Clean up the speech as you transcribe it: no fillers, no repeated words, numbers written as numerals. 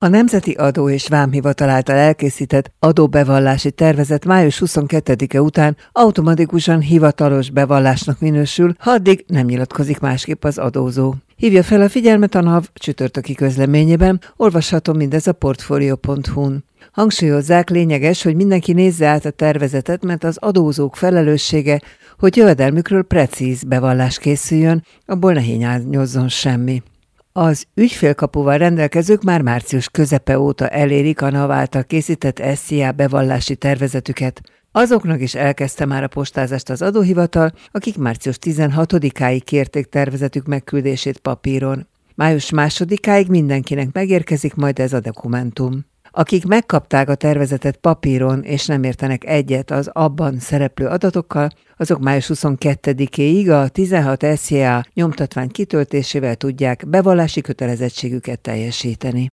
A Nemzeti Adó és Vámhivatal által elkészített adóbevallási tervezet május 22-e után automatikusan hivatalos bevallásnak minősül, ha addig nem nyilatkozik másképp az adózó. Hívja fel a figyelmet a NAV csütörtöki közleményében, olvasható mindez a portfolio.hu-n. Hangsúlyozzák, lényeges, hogy mindenki nézze át a tervezetet, mert az adózók felelőssége, hogy jövedelmükről precíz bevallás készüljön, abból ne hiányozzon semmi. Az ügyfélkapuval rendelkezők már március közepe óta elérik a NAV által készített SZIA bevallási tervezetüket. Azoknak is elkezdte már a postázást az adóhivatal, akik március 16-áig kérték tervezetük megküldését papíron. Május 2-áig mindenkinek megérkezik majd ez a dokumentum. Akik megkapták a tervezetet papíron és nem értenek egyet az abban szereplő adatokkal, azok május 22-éig a 16 SZIA nyomtatvány kitöltésével tudják bevallási kötelezettségüket teljesíteni.